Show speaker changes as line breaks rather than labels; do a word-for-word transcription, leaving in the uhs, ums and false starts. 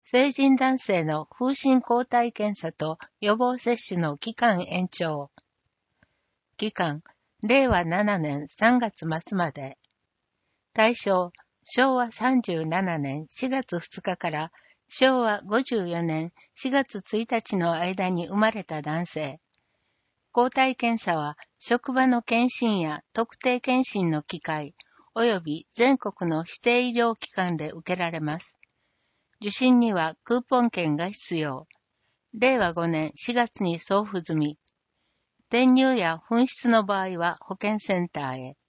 成人男性の風疹抗体検査と予防接種の期間延長。期間、れいわななねんさんがつ末まで。対象、しょうわさんじゅうななねんしがつふつかからしょうわごじゅうよねんしがつついたちの間に生まれた男性。抗体検査は職場の検診や特定検診の機会、及び全国の指定医療機関で受けられます。受診にはクーポン券が必要。れいわごねんしがつに送付済み。転入や紛失の場合は保健センターへ。